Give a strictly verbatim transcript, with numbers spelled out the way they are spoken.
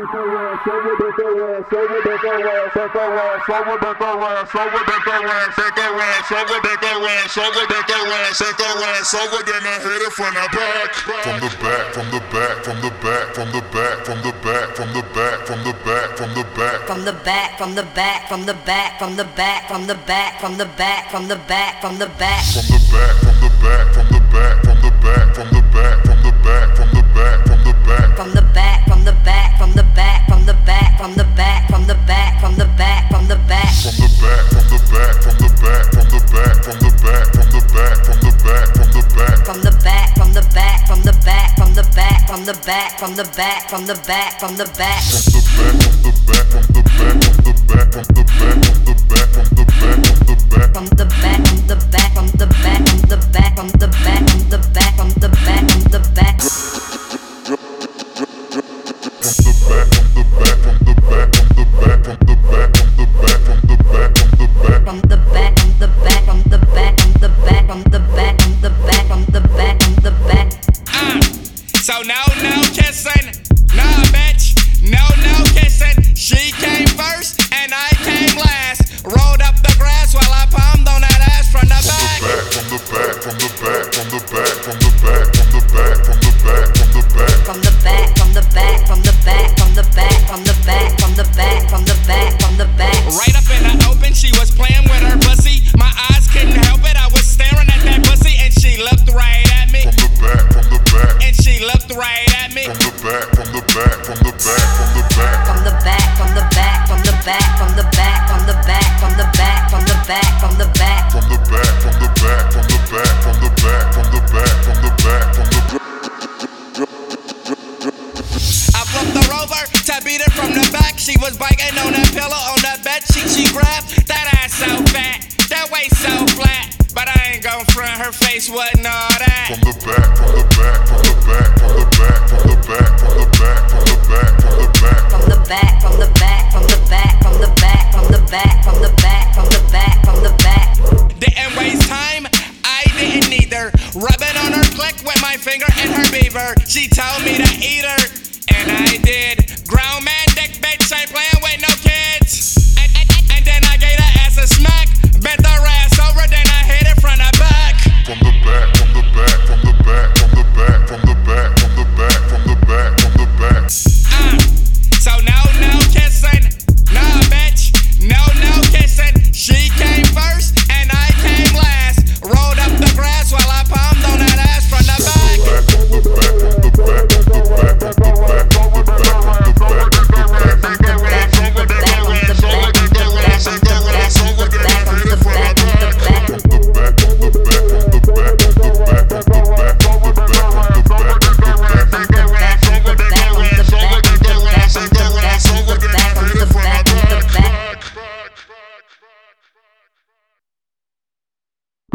From the back, from the back, from the back. From the back, from the back, from the back, from the back, from the back, from the back, from the back, from the back. From the back, from the back, from the back, from the back, from the back, from the back, from the back, from the back. So no, no kissing, no bitch, no, no kissing. She came first and I came last. Rolled up the grass while I palmed on that ass from the back. From the back, from the back, from the back, from the back, from the back, from the back, from the back, from the back. From the back, from the back, from the back, from the back, from the back, from the back, from the back, from the back. Right up in the open, she was playing with her pussy. My eyes couldn't help it, I was staring at that pussy and she looked right at me. From the back, from the back, and she looked right at me. From the back, from the back, from the back, from the back, from the back, from the back, from the back, from the back, from the back, from the back, from the back, from the back, from the back, from the back, from the back, from the back, from the back, from the back, from the back. I flipped her over to beat it from the back. She was biting on that pillow on that bed sheet. She grabbed that ass so fat, that waist so flat. But I ain't gon' front, her face wasn't all that. From the back, from the back, from the back, from the back, from the back, from the back.